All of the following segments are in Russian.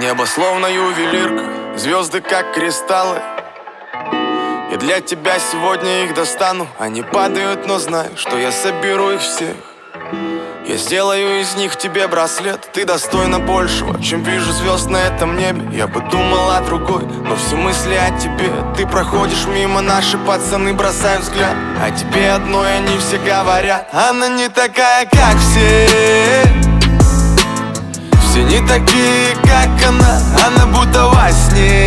Небо словно ювелирка, звезды как кристаллы. И для тебя сегодня их достану. Они падают, но знай, что я соберу их всех. Я сделаю из них тебе браслет. Ты достойна большего, чем вижу звезд на этом небе. Я бы думал о другой, но все мысли о тебе. Ты проходишь мимо, наши пацаны бросают взгляд. О тебе одной они все говорят: она не такая, как все. Все не такие, как она будто во сне.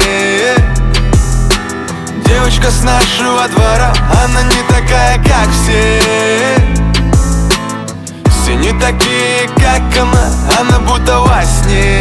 Девочка с нашего двора, она не такая, как все. Все не такие, как она будто во сне.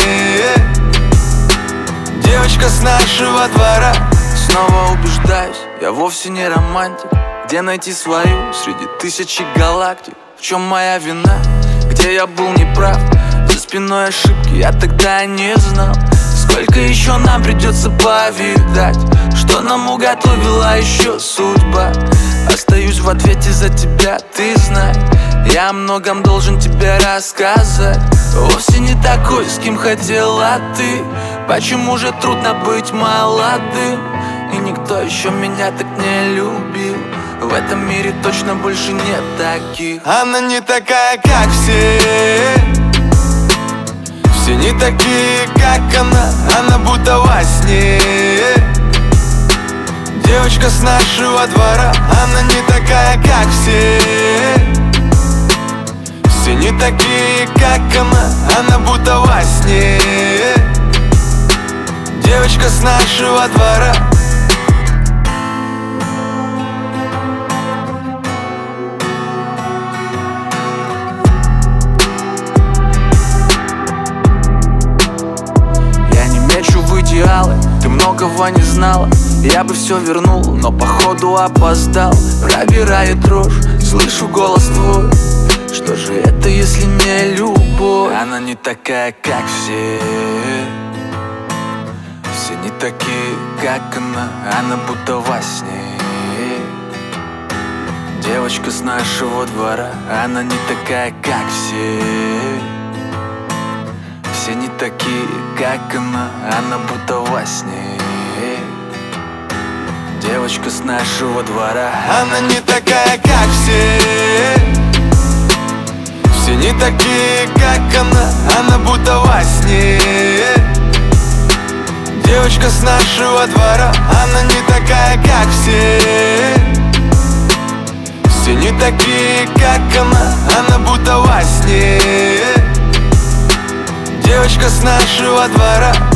Девочка с нашего двора. Снова убеждаюсь, я вовсе не романтик. Где найти свою среди тысячи галактик? В чем моя вина? Где я был неправ? За спиной ошибки я тогда не знал. Сколько еще нам придется повидать, что нам уготовила еще судьба. Остаюсь в ответе за тебя, ты знай. Я о многом должен тебе рассказать. Вовсе не такой, с кем хотела ты. Почему же трудно быть молодым? И никто еще меня так не любил. В этом мире точно больше нет таких. Она не такая, как все. Все не такие, как она будто во сне. Девочка с нашего двора, она не такая, как все. Все не такие, как она будто во сне. Девочка с нашего двора. В идеалы, ты многого не знала. Я бы все вернул, но походу опоздал. Пробирает дрожь, слышу голос твой. Что же это, если не любовь? Она не такая, как все. Все не такие, как она будто во сне. Девочка с нашего двора, она не такая, как все. Все не такие, как она будто во сне. Девочка с нашего двора, она не такая, как все. Все не такие, как она будто во сне. Девочка с нашего двора, она не такая, как все. Все не такие, как она будто во сне. Девочка с нашего двора.